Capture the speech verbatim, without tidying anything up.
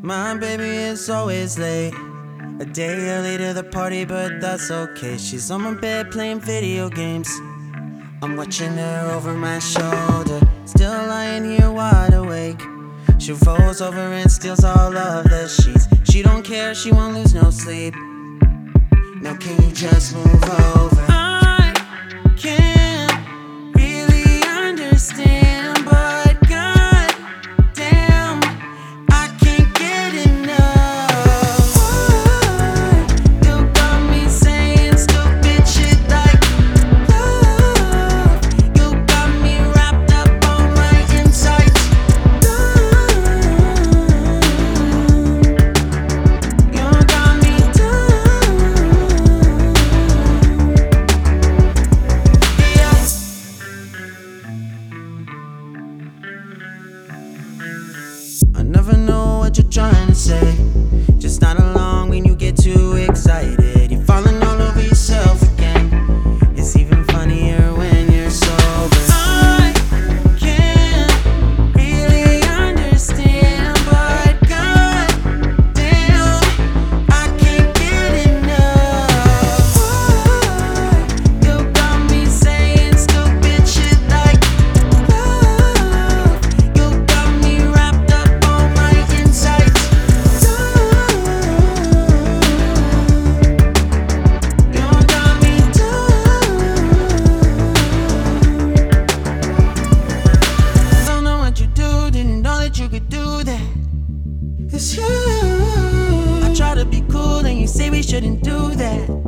My baby is always late, a day early to the party, but that's okay. She's on my bed playing video games. I'm watching her over my shoulder, still lying here wide awake. She rolls over and steals all of the sheets. She don't care, she won't lose no sleep. Now can you just move over? I can't really understand, but god damn, I can't get enough. You got me saying stupid shit like love. You got me wrapped up on my insides. You got me I never know what you're trying to say. Just not along when you get too excited. You're falling all over yourself again. It's even funnier when you're sober. I can't really understand, but god damn, I can't get enough. You got me saying stupid shit like love. You got me wrapped up on my insides. You got me Don't know what you do, didn't know that you could do that. It's you. I try to be cool and you say we shouldn't do that.